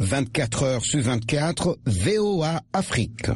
24 heures sur 24, VOA Afrique.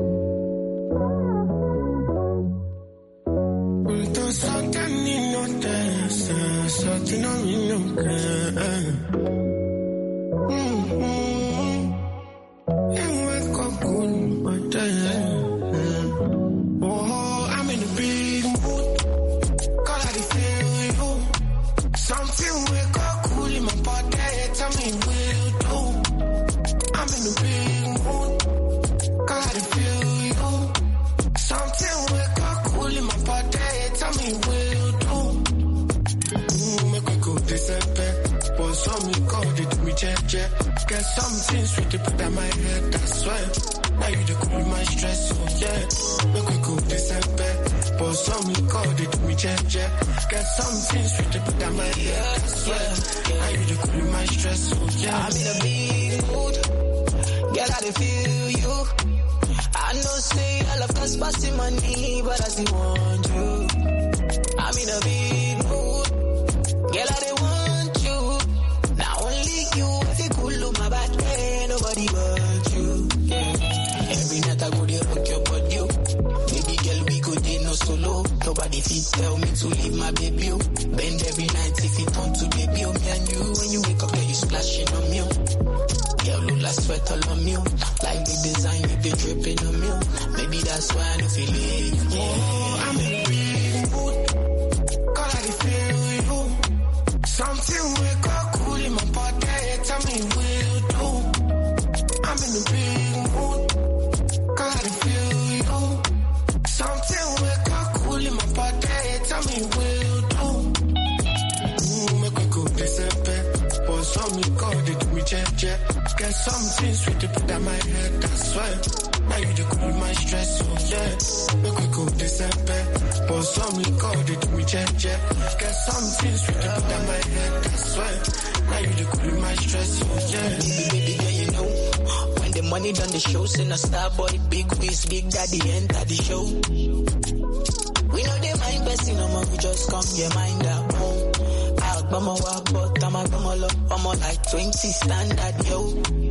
Got something sweet to put on my head, I swear. Now you the cool my stress, oh yeah. Make we go December, but some call it me check. Got something sweet to put on my head, I swear. Now you the cool my stress, oh yeah. I'm in a big mood, girl I dey feel you. I know say all of us passing money, but I still want you. I'm in a big mood, girl I dey want you. Now only you, if you cool look my back, nobody but you. Yeah. Every night I go there rock your body, you. Baby girl we go there no solo. Nobody fit tell me to leave my baby, you. Bend every night if it on to baby, you. Me and you, when you wake up, girl you splashing on me. Girl look like sweat all on me. Like the design, you be dripping on me. Maybe that's why I don't feel it. Yeah. Oh, I'm in a big mood, cause I feel you. Something wake up cool in my body, tell me what you do. I'm in a big mood, cause I feel you. Something wake up cool in my body, tell me what you do. Make we go December, but some call it me check. Got something sweet to put on my head, I swear. Now you the cool my stress, oh yeah. Make we go December, but some call it me check. Got something sweet to put on my head, I swear. Now you the cool my stress, oh yeah. Baby, yeah, you know, when the money done the show, send a star boy, big waist, big daddy, enter the show. We know they mind best, no more, we just come, your mind at home. I'm a walk, but I'm a look, I'm a like 20 standard, yo.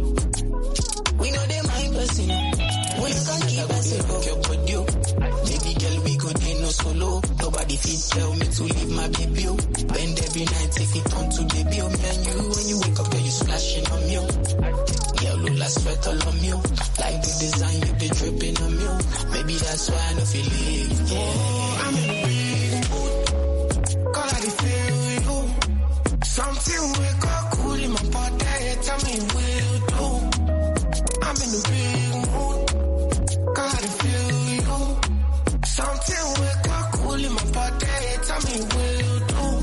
We know they mind person, we can't keep us in your body, yo. Baby girl, we go there no solo. Nobody fit tell me to leave my baby, yo. Bend every night if it on to baby, yo. Me and you, when you wake up, girl, you splashing on me, yo. Girl, look like sweat all on me, yo. Like the design, you be dripping on me, yo. Maybe that's why I don't feel it, yeah. Oh, I'm in a big mood, cause I feel you. Something wake up cool in my body, tell me what you do. I'm in a big mood, cause I feel you. Something wake up cool in my body, tell me what you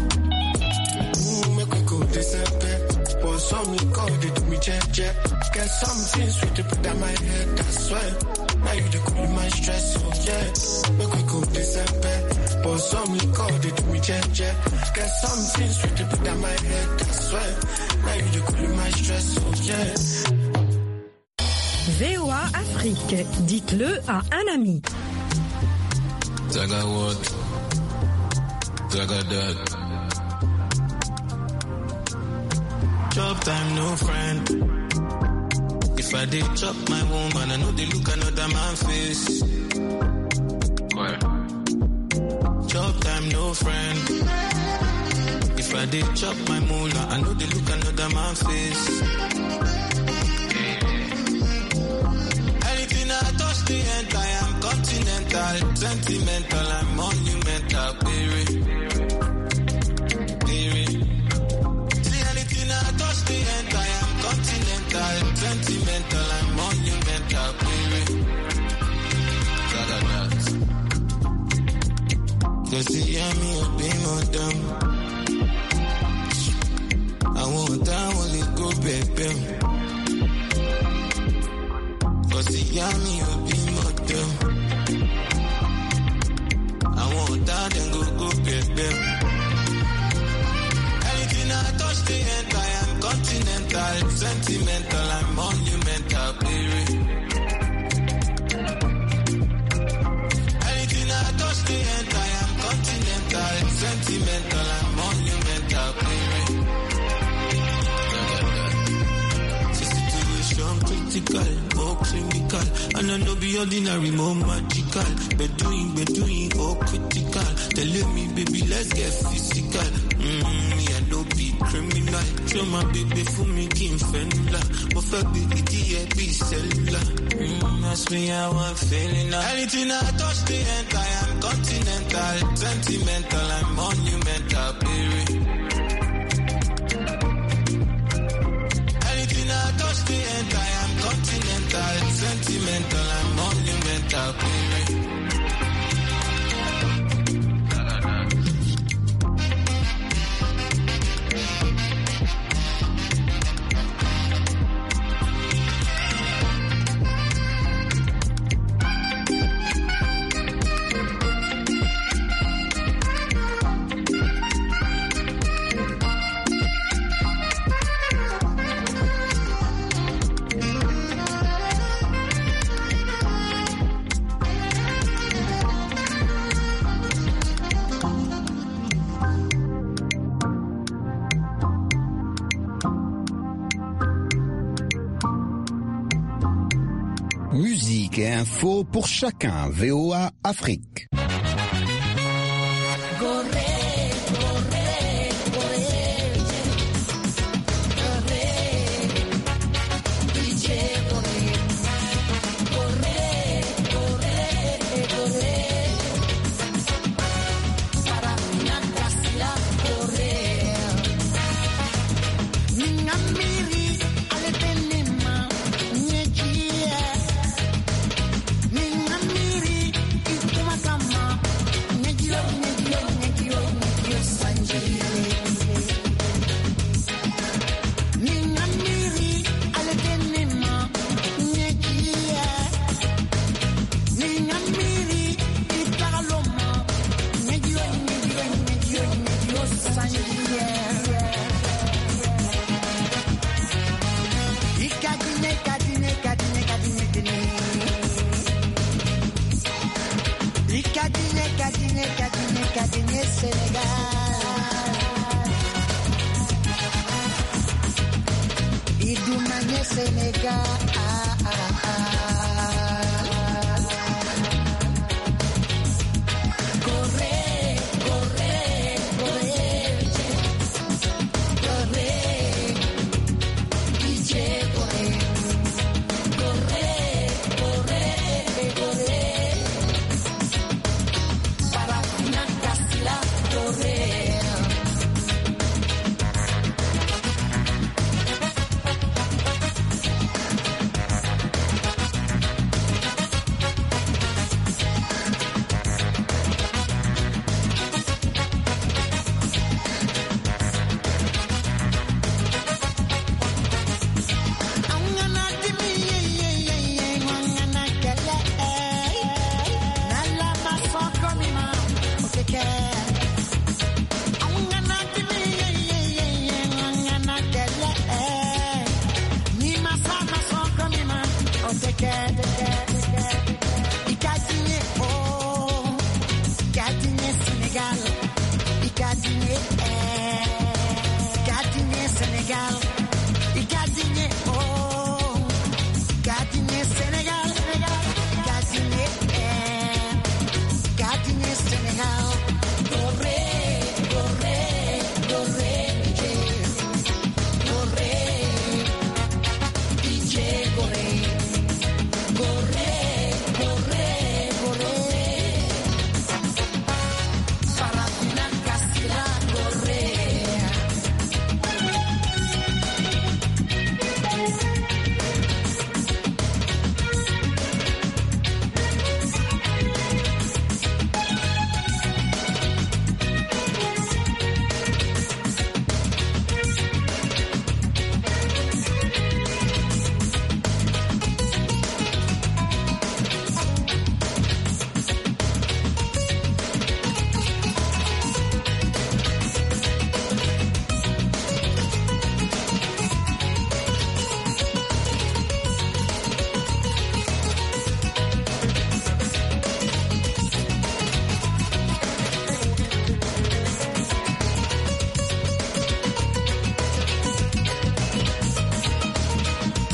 do. Make we go December, but some call it me check. Got something sweet to put on my head, I swear. Now you the cool my stress, oh yeah. Make we go December, but some call it me check. Got something sweet to put on my head, I swear. Now you the cool my stress, oh yeah. VOA Afrique, dites-le à un ami. Zaga what? Zaga that. Chop time, no friend. If I did chop my woman, I know they look another man face. Where? Chop time, no friend. If I did chop my moolah, I know they look another man face. Anything I touch the end, I am continental, sentimental, I'm monumental, baby. See anything I touch the end, I am continental, sentimental, I'm monumental, baby. Cause you hear me up in my dumb. I want that one to go baby. Cause you hear me up in my dumb. I want that and go baby. Anything I touch the end, I am continental, sentimental, I'm monumental, baby. Anything I touch the end, I am continental, sentimental, I'm monumental, baby. critical, more clinical. And I know be ordinary, more magical. Be doing, oh critical. Tell me, baby, let's get physical. Me I no be criminal. Show my baby for me, King Fenula. My fuck baby, be cellular. Ask me how I'm feeling now. Anything I touch the end, I am continental, sentimental, I'm monumental, baby. Anything I touch the end, I am continental, sentimental, I'm monumental, baby. Musique et info pour chacun. VOA Afrique. Together.